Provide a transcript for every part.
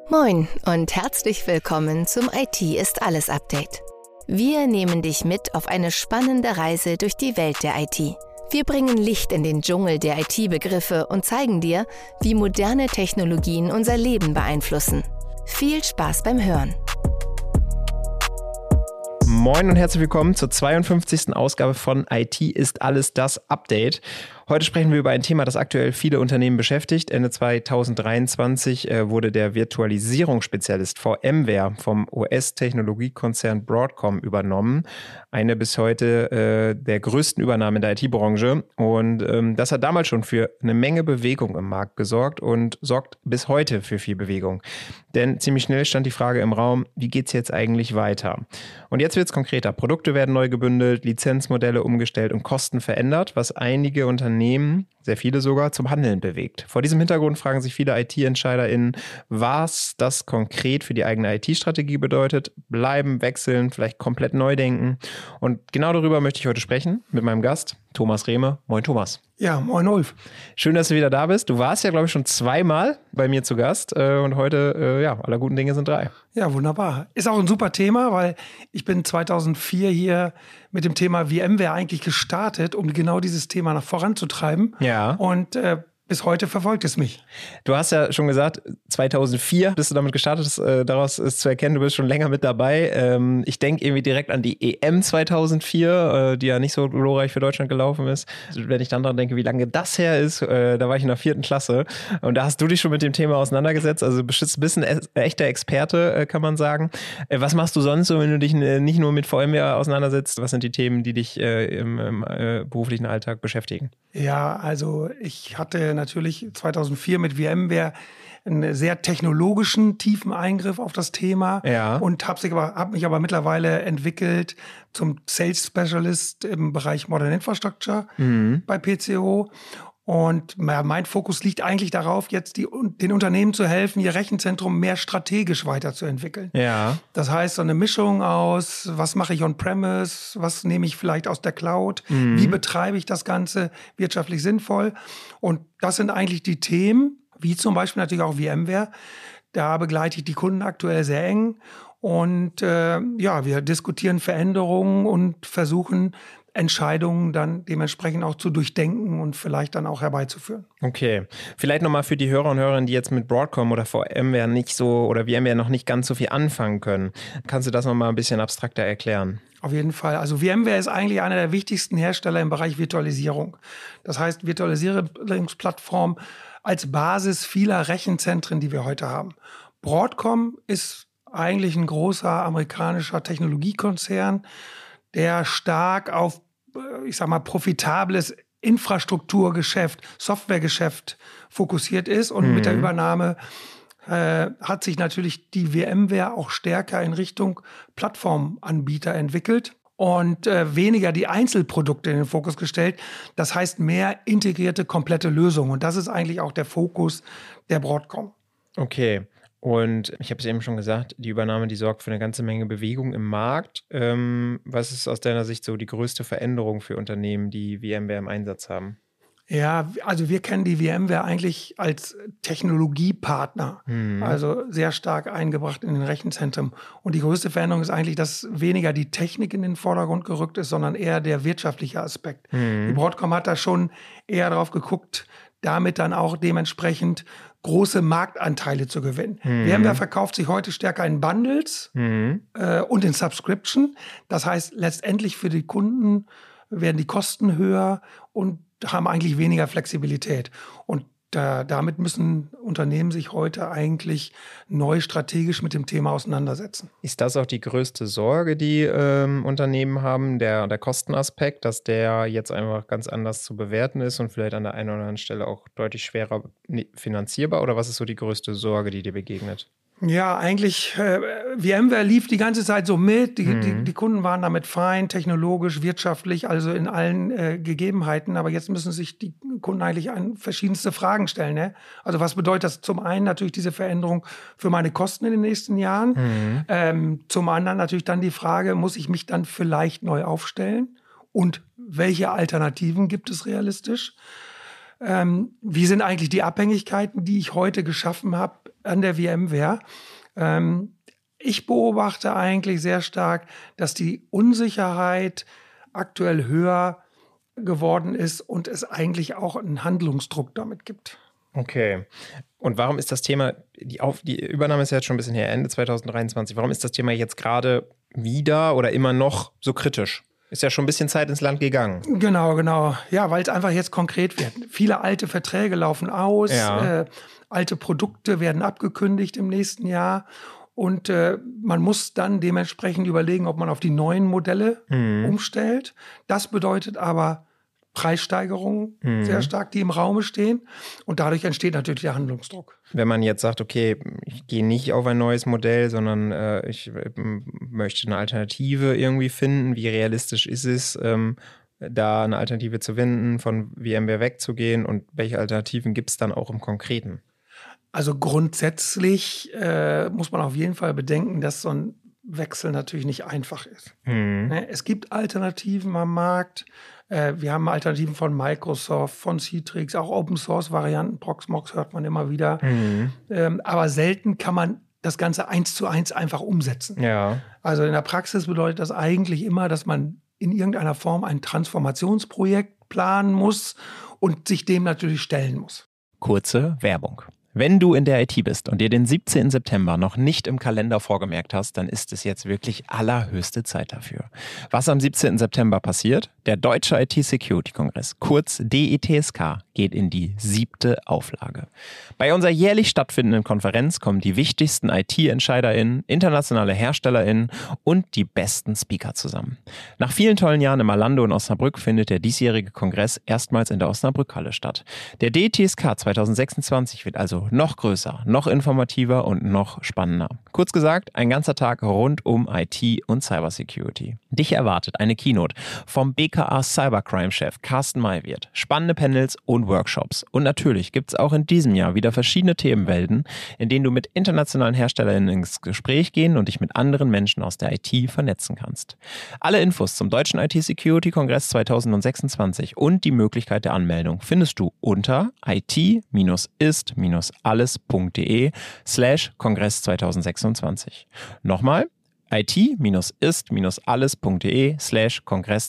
Moin und herzlich willkommen zum IT ist alles Update. Wir nehmen dich mit auf eine spannende Reise durch die Welt der IT. Wir bringen Licht in den Dschungel der IT-Begriffe und zeigen dir, wie moderne Technologien unser Leben beeinflussen. Viel Spaß beim Hören. Moin und herzlich willkommen zur 52. Ausgabe von IT ist alles das Update. Heute sprechen wir über ein Thema, das aktuell viele Unternehmen beschäftigt. Ende 2023 wurde der Virtualisierungsspezialist VMware vom US-Technologiekonzern Broadcom übernommen. Eine bis heute der größten Übernahmen in der IT-Branche. Und das hat damals schon für eine Menge Bewegung im Markt gesorgt und sorgt bis heute für viel Bewegung. Denn ziemlich schnell stand die Frage im Raum, wie geht es jetzt eigentlich weiter? Und jetzt wird es konkreter. Produkte werden neu gebündelt, Lizenzmodelle umgestellt und Kosten verändert, was einige Unternehmen, sehr viele sogar, zum Handeln bewegt. Vor diesem Hintergrund fragen sich viele IT-EntscheiderInnen, was das konkret für die eigene IT-Strategie bedeutet. Bleiben, wechseln, vielleicht komplett neu denken. Und genau darüber möchte ich heute sprechen mit meinem Gast, Thomas Rehme. Moin Thomas. Ja, moin Ulf. Schön, dass du wieder da bist. Du warst ja, glaube ich, schon zweimal bei mir zu Gast und heute, aller guten Dinge sind drei. Ja, wunderbar. Ist auch ein super Thema, weil ich bin 2004 hier mit dem Thema VMware eigentlich gestartet, um genau dieses Thema nach voranzutreiben. Ja. Und bis heute verfolgt es mich. Du hast ja schon gesagt, 2004 bist du damit gestartet, daraus ist zu erkennen, du bist schon länger mit dabei. Ich denke irgendwie direkt an die EM 2004, die ja nicht so glorreich für Deutschland gelaufen ist. Wenn ich dann daran denke, wie lange das her ist, da war ich in der 4. Klasse und da hast du dich schon mit dem Thema auseinandergesetzt. Also du bist ein bisschen echter Experte, kann man sagen. Was machst du sonst so, wenn du dich nicht nur mit VMware auseinandersetzt? Was sind die Themen, die dich im beruflichen Alltag beschäftigen? Ja, also ich hatte natürlich 2004 mit VMware einen sehr technologischen, tiefen Eingriff auf das Thema und habe mich aber mittlerweile entwickelt zum Sales Specialist im Bereich Modern Infrastructure bei PCO. Und mein Fokus liegt eigentlich darauf, jetzt den Unternehmen zu helfen, ihr Rechenzentrum mehr strategisch weiterzuentwickeln. Ja. Das heißt, so eine Mischung aus, was mache ich on-premise, was nehme ich vielleicht aus der Cloud, wie betreibe ich das Ganze wirtschaftlich sinnvoll. Und das sind eigentlich die Themen, wie zum Beispiel natürlich auch VMware. Da begleite ich die Kunden aktuell sehr eng. Und wir diskutieren Veränderungen und versuchen, Entscheidungen dann dementsprechend auch zu durchdenken und vielleicht dann auch herbeizuführen. Okay. Vielleicht nochmal für die Hörer und Hörerinnen, die jetzt mit Broadcom oder VMware nicht so oder VMware noch nicht ganz so viel anfangen können. Kannst du das nochmal ein bisschen abstrakter erklären? Auf jeden Fall. Also VMware ist eigentlich einer der wichtigsten Hersteller im Bereich Virtualisierung. Das heißt, Virtualisierungsplattform als Basis vieler Rechenzentren, die wir heute haben. Broadcom ist eigentlich ein großer amerikanischer Technologiekonzern, der stark auf, profitables Infrastrukturgeschäft, Softwaregeschäft fokussiert ist. Und mit der Übernahme hat sich natürlich die VMware auch stärker in Richtung Plattformanbieter entwickelt und weniger die Einzelprodukte in den Fokus gestellt. Das heißt, mehr integrierte, komplette Lösungen. Und das ist eigentlich auch der Fokus der Broadcom. Okay. Und ich habe es eben schon gesagt, die Übernahme, die sorgt für eine ganze Menge Bewegung im Markt. Was ist aus deiner Sicht so die größte Veränderung für Unternehmen, die VMware im Einsatz haben? Ja, also wir kennen die VMware eigentlich als Technologiepartner, also sehr stark eingebracht in den Rechenzentren. Und die größte Veränderung ist eigentlich, dass weniger die Technik in den Vordergrund gerückt ist, sondern eher der wirtschaftliche Aspekt. Die Broadcom hat da schon eher drauf geguckt, damit dann auch dementsprechend große Marktanteile zu gewinnen. VMware verkauft sich heute stärker in Bundles und in Subscription. Das heißt, letztendlich für die Kunden werden die Kosten höher und haben eigentlich weniger Flexibilität. Und damit müssen Unternehmen sich heute eigentlich neu strategisch mit dem Thema auseinandersetzen. Ist das auch die größte Sorge, die Unternehmen haben, der Kostenaspekt, dass der jetzt einfach ganz anders zu bewerten ist und vielleicht an der einen oder anderen Stelle auch deutlich schwerer finanzierbar? Oder was ist so die größte Sorge, die dir begegnet? Ja, eigentlich, VMware lief die ganze Zeit so mit. Die Kunden waren damit fein, technologisch, wirtschaftlich, also in allen Gegebenheiten. Aber jetzt müssen sich die Kunden eigentlich an verschiedenste Fragen stellen. Ne? Also was bedeutet das zum einen natürlich diese Veränderung für meine Kosten in den nächsten Jahren? Zum anderen natürlich dann die Frage, muss ich mich dann vielleicht neu aufstellen? Und welche Alternativen gibt es realistisch? Wie sind eigentlich die Abhängigkeiten, die ich heute geschaffen habe, an der VMware. Ich beobachte eigentlich sehr stark, dass die Unsicherheit aktuell höher geworden ist und es eigentlich auch einen Handlungsdruck damit gibt. Okay. Und warum ist das Thema, die Übernahme ist ja jetzt schon ein bisschen her, Ende 2023, warum ist das Thema jetzt gerade wieder oder immer noch so kritisch? Ist ja schon ein bisschen Zeit ins Land gegangen. Genau. Ja, weil es einfach jetzt konkret wird. Viele alte Verträge laufen aus, alte Produkte werden abgekündigt im nächsten Jahr. Und man muss dann dementsprechend überlegen, ob man auf die neuen Modelle umstellt. Das bedeutet aber Preissteigerungen sehr stark, die im Raume stehen. Und dadurch entsteht natürlich der Handlungsdruck. Wenn man jetzt sagt, okay, ich gehe nicht auf ein neues Modell, sondern ich möchte eine Alternative irgendwie finden, wie realistisch ist es, da eine Alternative zu finden, von VMware wegzugehen und welche Alternativen gibt es dann auch im Konkreten? Also grundsätzlich muss man auf jeden Fall bedenken, dass so ein Wechsel natürlich nicht einfach ist. Es gibt Alternativen am Markt. Wir haben Alternativen von Microsoft, von Citrix, auch Open-Source-Varianten. Proxmox hört man immer wieder. Aber selten kann man das Ganze 1:1 einfach umsetzen. Ja. Also in der Praxis bedeutet das eigentlich immer, dass man in irgendeiner Form ein Transformationsprojekt planen muss und sich dem natürlich stellen muss. Kurze Werbung. Wenn du in der IT bist und dir den 17. September noch nicht im Kalender vorgemerkt hast, dann ist es jetzt wirklich allerhöchste Zeit dafür. Was am 17. September passiert? Der Deutsche IT-Security-Kongress, kurz DITSK, geht in die 7. Auflage. Bei unserer jährlich stattfindenden Konferenz kommen die wichtigsten IT-EntscheiderInnen, internationale HerstellerInnen und die besten Speaker zusammen. Nach vielen tollen Jahren im Alando in Osnabrück findet der diesjährige Kongress erstmals in der Osnabrückhalle statt. Der DITSK 2026 wird also noch größer, noch informativer und noch spannender. Kurz gesagt, ein ganzer Tag rund um IT und Cybersecurity. Dich erwartet eine Keynote vom BKA Cybercrime-Chef Carsten Maywirt, spannende Panels und Workshops. Und natürlich gibt es auch in diesem Jahr wieder verschiedene Themenwelten, in denen du mit internationalen HerstellerInnen ins Gespräch gehen und dich mit anderen Menschen aus der IT vernetzen kannst. Alle Infos zum Deutschen IT-Security-Kongress 2026 und die Möglichkeit der Anmeldung findest du unter it-alles.de/Kongress 2026. Nochmal, it-ist-alles.de/Kongress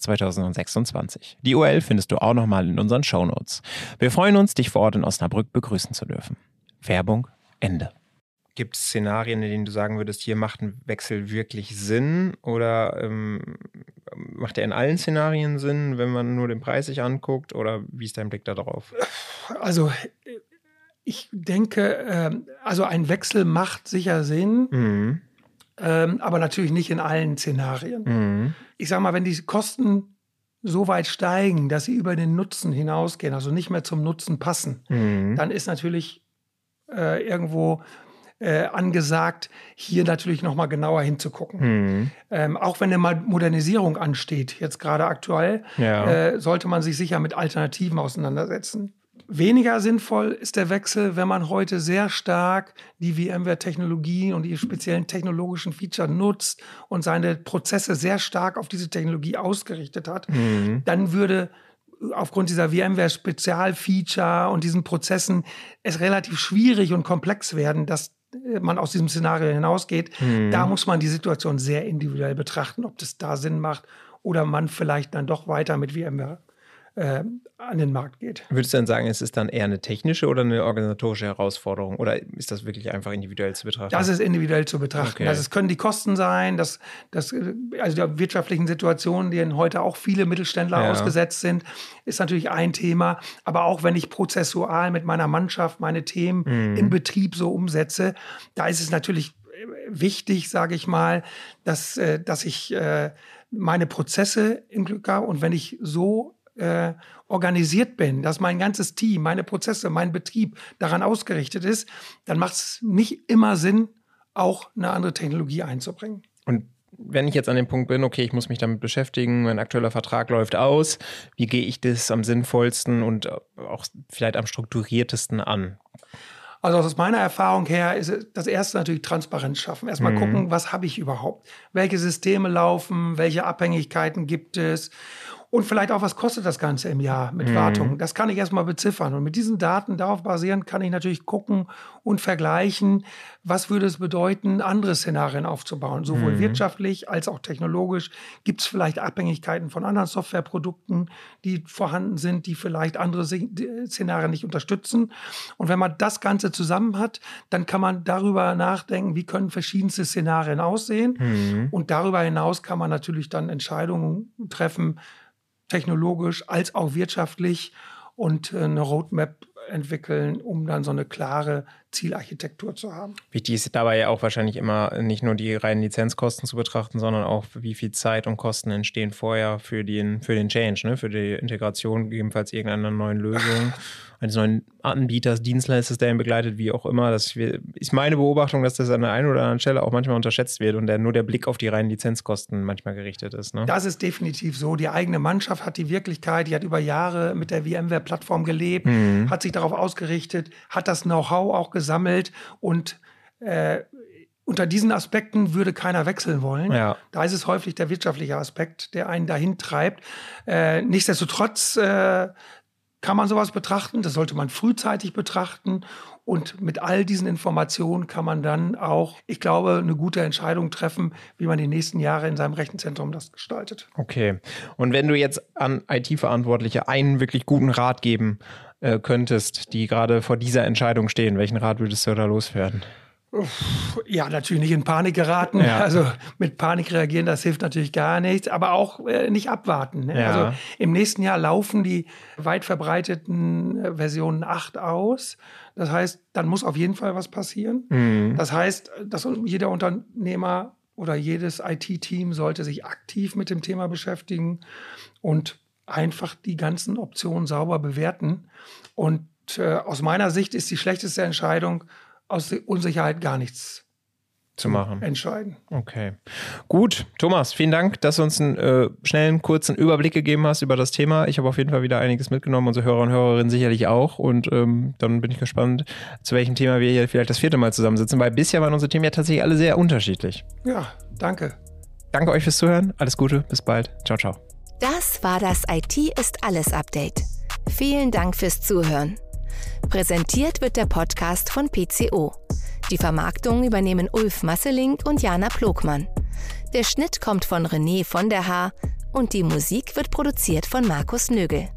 2026. Die URL findest du auch nochmal in unseren Shownotes. Wir freuen uns, dich vor Ort in Osnabrück begrüßen zu dürfen. Werbung, Ende. Gibt es Szenarien, in denen du sagen würdest, hier macht ein Wechsel wirklich Sinn? Oder macht er in allen Szenarien Sinn, wenn man nur den Preis sich anguckt? Oder wie ist dein Blick da drauf? Also ich denke, also ein Wechsel macht sicher Sinn, aber natürlich nicht in allen Szenarien. Ich sage mal, wenn die Kosten so weit steigen, dass sie über den Nutzen hinausgehen, also nicht mehr zum Nutzen passen, dann ist natürlich irgendwo angesagt, hier natürlich nochmal genauer hinzugucken. Auch wenn eine Modernisierung ansteht, jetzt gerade aktuell, sollte man sich sicher mit Alternativen auseinandersetzen. Weniger sinnvoll ist der Wechsel, wenn man heute sehr stark die VMware-Technologien und die speziellen technologischen Feature nutzt und seine Prozesse sehr stark auf diese Technologie ausgerichtet hat. Dann würde aufgrund dieser VMware-Spezialfeature und diesen Prozessen es relativ schwierig und komplex werden, dass man aus diesem Szenario hinausgeht. Da muss man die Situation sehr individuell betrachten, ob das da Sinn macht oder man vielleicht dann doch weiter mit VMware an den Markt geht. Würdest du denn sagen, es ist dann eher eine technische oder eine organisatorische Herausforderung? Oder ist das wirklich einfach individuell zu betrachten? Das ist individuell zu betrachten. Okay. Also es können die Kosten sein, also die wirtschaftlichen Situationen, denen heute auch viele Mittelständler ausgesetzt sind, ist natürlich ein Thema. Aber auch wenn ich prozessual mit meiner Mannschaft meine Themen im Betrieb so umsetze, da ist es natürlich wichtig, sage ich mal, dass ich meine Prozesse im Glück habe. Und wenn ich so organisiert bin, dass mein ganzes Team, meine Prozesse, mein Betrieb daran ausgerichtet ist, dann macht es nicht immer Sinn, auch eine andere Technologie einzubringen. Und wenn ich jetzt an dem Punkt bin, okay, ich muss mich damit beschäftigen, mein aktueller Vertrag läuft aus, wie gehe ich das am sinnvollsten und auch vielleicht am strukturiertesten an? Also aus meiner Erfahrung her ist das erste natürlich Transparenz schaffen. Erstmal gucken, was habe ich überhaupt? Welche Systeme laufen? Welche Abhängigkeiten gibt es? Und vielleicht auch, was kostet das Ganze im Jahr mit Wartung? Das kann ich erstmal beziffern. Und mit diesen Daten, darauf basierend, kann ich natürlich gucken und vergleichen, was würde es bedeuten, andere Szenarien aufzubauen. Sowohl wirtschaftlich als auch technologisch. Gibt es vielleicht Abhängigkeiten von anderen Softwareprodukten, die vorhanden sind, die vielleicht andere Szenarien nicht unterstützen? Und wenn man das Ganze zusammen hat, dann kann man darüber nachdenken, wie können verschiedenste Szenarien aussehen. Und darüber hinaus kann man natürlich dann Entscheidungen treffen, technologisch als auch wirtschaftlich, und eine Roadmap entwickeln, um dann so eine klare Zielarchitektur zu haben. Wichtig ist dabei ja auch wahrscheinlich immer nicht nur die reinen Lizenzkosten zu betrachten, sondern auch, wie viel Zeit und Kosten entstehen vorher für den Change, ne? Für die Integration, gegebenenfalls irgendeiner neuen Lösung, eines neuen Anbieters, Dienstleisters, der ihn begleitet, wie auch immer. Das ist meine Beobachtung, dass das an der einen oder anderen Stelle auch manchmal unterschätzt wird und nur der Blick auf die reinen Lizenzkosten manchmal gerichtet ist. Ne? Das ist definitiv so. Die eigene Mannschaft hat die Wirklichkeit, die hat über Jahre mit der VMware-Plattform gelebt, hat sich darauf ausgerichtet, hat das Know-how auch gesammelt, und unter diesen Aspekten würde keiner wechseln wollen. Ja. Da ist es häufig der wirtschaftliche Aspekt, der einen dahin treibt. Nichtsdestotrotz kann man sowas betrachten, das sollte man frühzeitig betrachten, und mit all diesen Informationen kann man dann auch, ich glaube, eine gute Entscheidung treffen, wie man die nächsten Jahre in seinem Rechenzentrum das gestaltet. Okay. Und wenn du jetzt an IT-Verantwortliche einen wirklich guten Rat geben könntest, die gerade vor dieser Entscheidung stehen, welchen Rat würdest du da loswerden? Ja, natürlich nicht in Panik geraten. Ja. Also mit Panik reagieren, das hilft natürlich gar nichts. Aber auch nicht abwarten. Ne? Ja. Also im nächsten Jahr laufen die weit verbreiteten Versionen 8 aus. Das heißt, dann muss auf jeden Fall was passieren. Das heißt, dass jeder Unternehmer oder jedes IT-Team sollte sich aktiv mit dem Thema beschäftigen und einfach die ganzen Optionen sauber bewerten. Und aus meiner Sicht ist die schlechteste Entscheidung, aus der Unsicherheit gar nichts zu machen. Entscheiden. Okay. Gut, Thomas, vielen Dank, dass du uns einen schnellen, kurzen Überblick gegeben hast über das Thema. Ich habe auf jeden Fall wieder einiges mitgenommen, unsere Hörer und Hörerinnen sicherlich auch. Und dann bin ich gespannt, zu welchem Thema wir hier vielleicht das 4. Mal zusammensitzen, weil bisher waren unsere Themen ja tatsächlich alle sehr unterschiedlich. Ja, danke. Danke euch fürs Zuhören. Alles Gute, bis bald. Ciao, ciao. Das war das IT ist alles Update. Vielen Dank fürs Zuhören. Präsentiert wird der Podcast von PCO. Die Vermarktung übernehmen Ulf Masseling und Jana Plogmann. Der Schnitt kommt von René von der Haar und die Musik wird produziert von Markus Nögel.